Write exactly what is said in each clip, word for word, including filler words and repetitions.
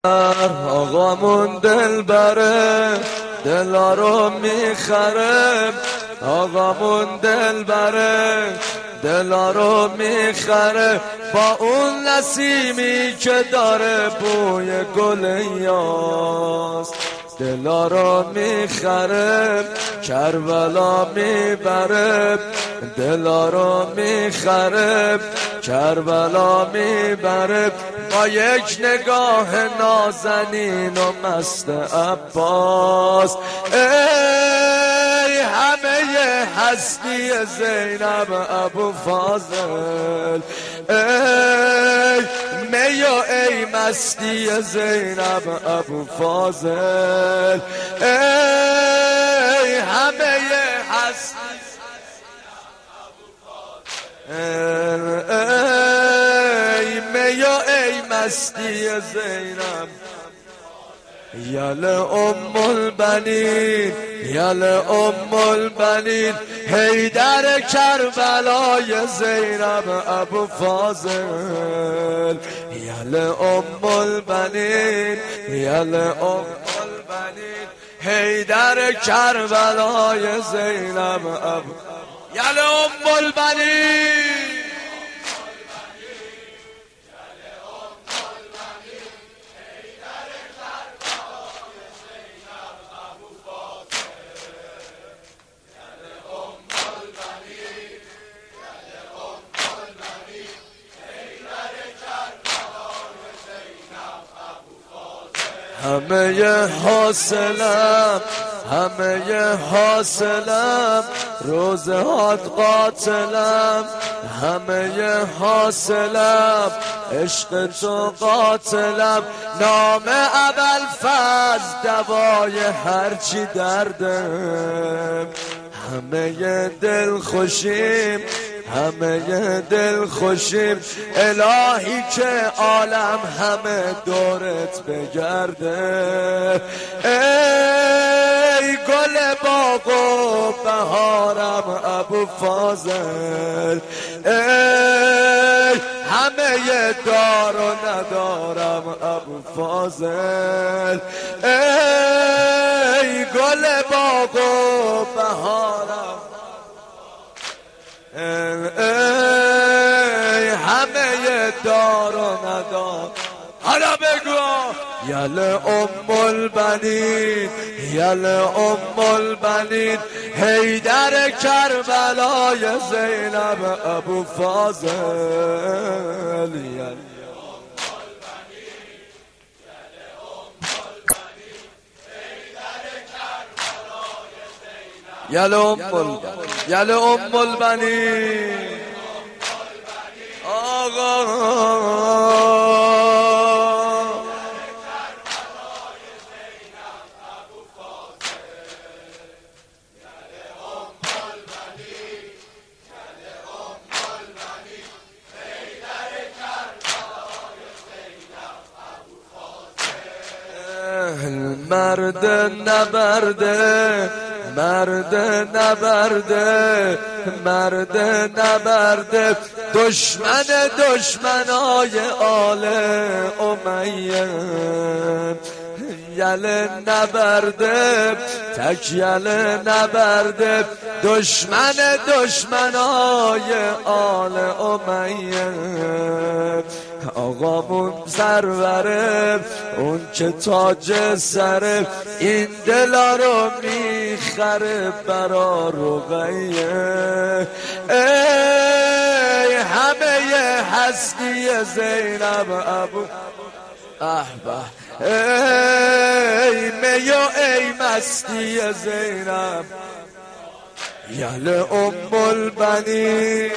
آقامون دل بره دلا رو میخره، آقامون دل بره دلا رو میخره، با اون نسیمی که داره بوی گل یاس دلا رو میخره، کربلا میبره دلا رو میخره، کربلا میبره، با یک نگاه نازنین و مست عباس. ای همه هستی زینب ابو فاضل، ای می و ای مستی زینب ابو فاضل، ای همه هستی ای می و ای مستی زینب. یل ام البنین یل ام البنین حیدر کربلای زینب ابو فاضل، یل ام البنین یل ام البنین حیدر کربلای زینب ابو، یل ام البنین همه حاصلم همه حاصلم روزهات قاتلم، همه حاصلم عشق تو قاتلم، نام ابوالفضل دوای هرچی دردم، همه دل خوشیم همه دل خوشیم، الهی که عالم همه دورت بگرده، ای گل باغ و بهارم ابو فاضل، ای همه دار و ندارم ابو فاضل، ای گل باغ و بهارم، ای همه دار و ندار. حالا بگو یل ام البنین یل ام البنین حیدر کربلای زینب ابو فاضل، یل یل ام یل ام البنین آقا مرد نبرده مرد نبرده مرد نبرده، دشمن دشمنای آل امیه، یل نبرده تک یل نبرده، دشمن دشمنای آل امیه، آقامون سروره اون که تاج سره، این دلا رو میخره برا رقیه، ای همه هستی زینب ابو احبه، ای می و ای مستی زینب، یل ام البنین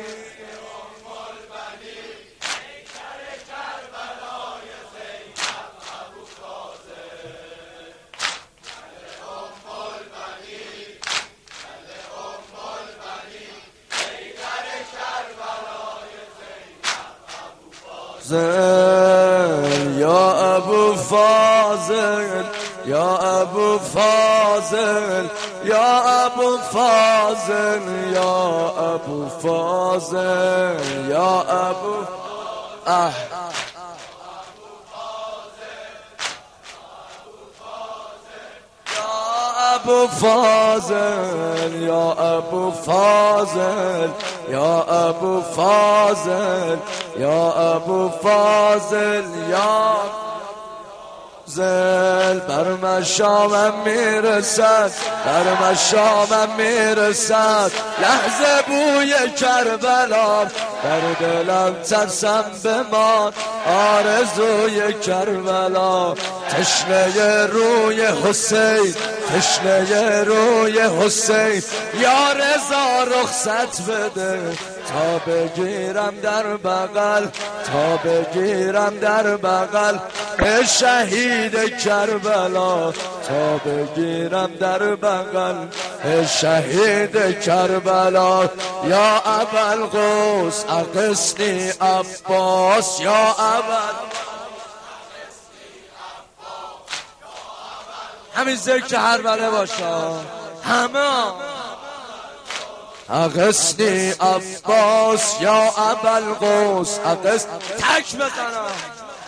یا ابو فاضل یا ابو فاضل یا ابو فاضل یا ابو فاضل یا ابو اه ابو فاضل یا ابو فاضل یا ابو فاضل یا ابو فاضل یا زل بر مشامم میرسد بر مشامم میرسد لحظه بوی کربلا در دلم ترسم بمان آرزوی کربلا تشنه روی حسین تشنه روی حسین یا رضا رخصت بده تا بگیرم در بغل تا بگیرم در بغل شهید کربلا تا بگیرم در بغل شهید کربلا یا ابوالقوس اغثنی عباس یا ابوالقوس همین ذکر هر بله باشا همه اغثنی عباس یا ابوالقوس اغث تک بزنم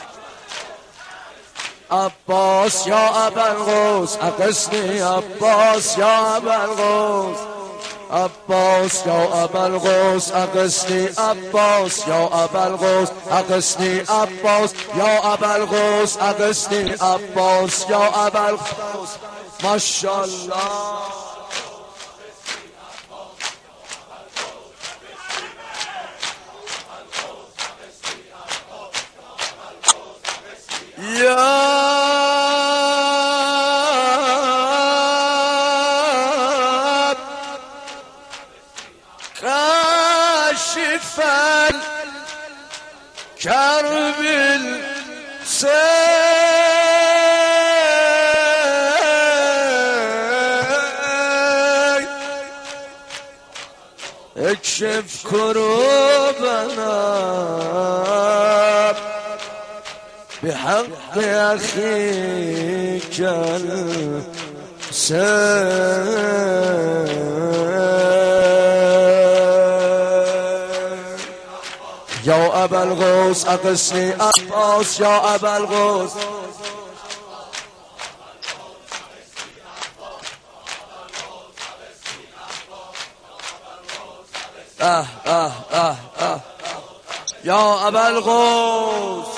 عباس یا ابوالقوس اغثنی عباس یا ابوالقوس عباس یا ابوالقوس اغثنی عباس یا ابوالقوس اغثنی عباس یا ابوالقوس اغثنی عباس یا ابوالقوس ماشاءالله یا کاشف الکرب اکشف کروبنا بحق أخيك الحسين يا أبا الغوث أغثني عباس يا أبا الغوث آه آه آه آه يا أبا الغوث